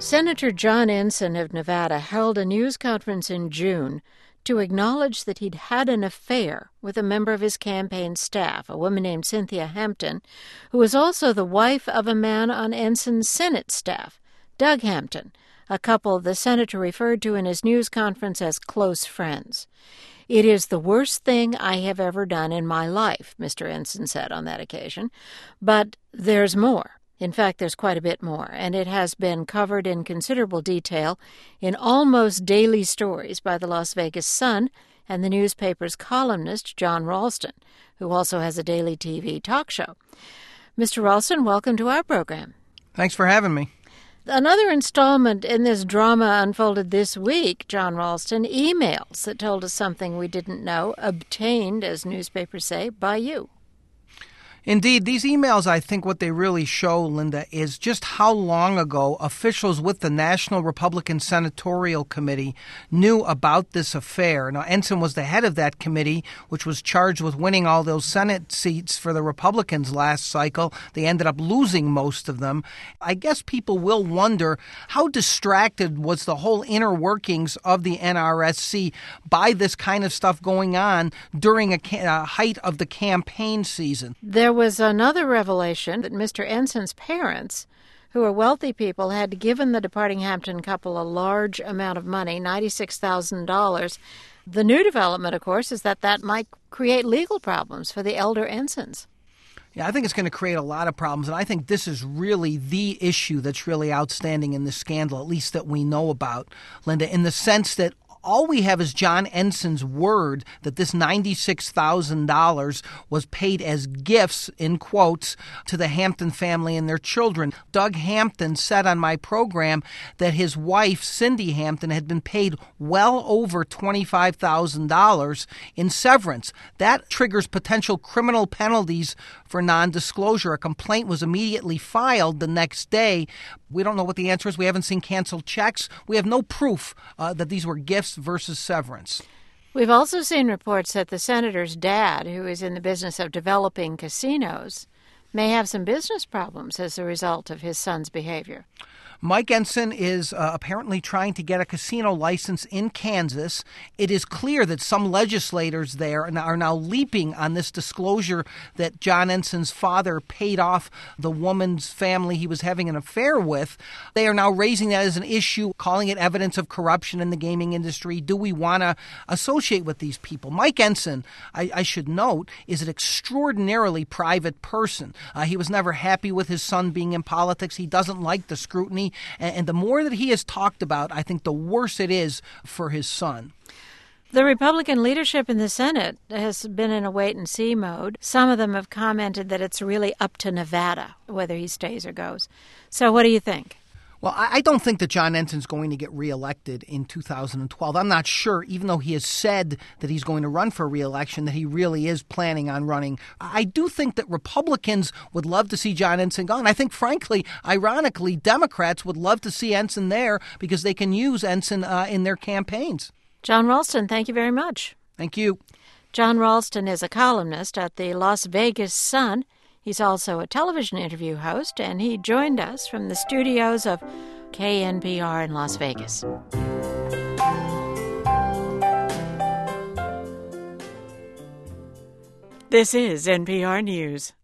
Senator John Ensign of Nevada held a news conference in June to acknowledge that he'd had an affair with a member of his campaign staff, a woman named Cynthia Hampton, who was also the wife of a man on Ensign's Senate staff, Doug Hampton, a couple the senator referred to in his news conference as close friends. "It is the worst thing I have ever done in my life," Mr. Ensign said on that occasion. But there's more. In fact, there's quite a bit more, and it has been covered in considerable detail in almost daily stories by the Las Vegas Sun and the newspaper's columnist, John Ralston, who also has a daily TV talk show. Mr. Ralston, welcome to our program. Thanks for having me. Another installment in this drama unfolded this week, John Ralston, emails that told us something we didn't know, obtained, as newspapers say, by you. Indeed, these emails, I think what they really show, Linda, is just how long ago officials with the National Republican Senatorial Committee knew about this affair. Now, Ensign was the head of that committee, which was charged with winning all those Senate seats for the Republicans last cycle. They ended up losing most of them. I guess people will wonder how distracted was the whole inner workings of the NRSC by this kind of stuff going on during a height of the campaign season. There was another revelation that Mr. Ensign's parents, who are wealthy people, had given the departing Hampton couple a large amount of money, $96,000. The new development, of course, is that might create legal problems for the elder Ensigns. Yeah, I think it's going to create a lot of problems, and I think this is really the issue that's really outstanding in this scandal, at least that we know about, Linda, in the sense that all we have is John Ensign's word that this $96,000 was paid as gifts, in quotes, to the Hampton family and their children. Doug Hampton said on my program that his wife, Cindy Hampton, had been paid well over $25,000 in severance. That triggers potential criminal penalties for non-disclosure. A complaint was immediately filed the next day. We don't know what the answer is. We haven't seen canceled checks. We have no proof that these were gifts versus severance. We've also seen reports that the senator's dad, who is in the business of developing casinos, may have some business problems as a result of his son's behavior. Mike Ensign is apparently trying to get a casino license in Kansas. It is clear that some legislators there are now leaping on this disclosure that John Ensign's father paid off the woman's family he was having an affair with. They are now raising that as an issue, calling it evidence of corruption in the gaming industry. Do we want to associate with these people? Mike Ensign, I should note, is an extraordinarily private person. He was never happy with his son being in politics. He doesn't like the scrutiny. And the more that he has talked about, I think the worse it is for his son. The Republican leadership in the Senate has been in a wait-and-see mode. Some of them have commented that it's really up to Nevada whether he stays or goes. So what do you think? Well, I don't think that John Ensign's going to get reelected in 2012. I'm not sure, even though he has said that he's going to run for reelection, that he really is planning on running. I do think that Republicans would love to see John Ensign gone. I think, frankly, ironically, Democrats would love to see Ensign there because they can use Ensign in their campaigns. John Ralston, thank you very much. Thank you. John Ralston is a columnist at the Las Vegas Sun. He's also a television interview host, and he joined us from the studios of KNPR in Las Vegas. This is NPR News.